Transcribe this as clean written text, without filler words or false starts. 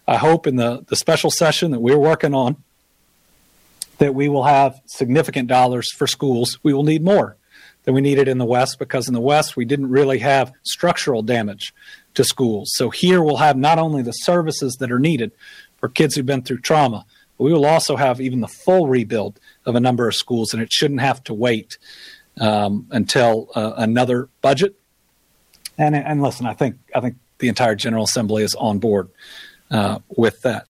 I hope in the special session that we're working on that we will have significant dollars for schools. We will need more than we needed in the West, because in the West we didn't really have structural damage to schools. So here we'll have not only the services that are needed for kids who've been through trauma, but we will also have even the full rebuild of a number of schools, and it shouldn't have to wait until another budget. And listen, I think the entire General Assembly is on board with that.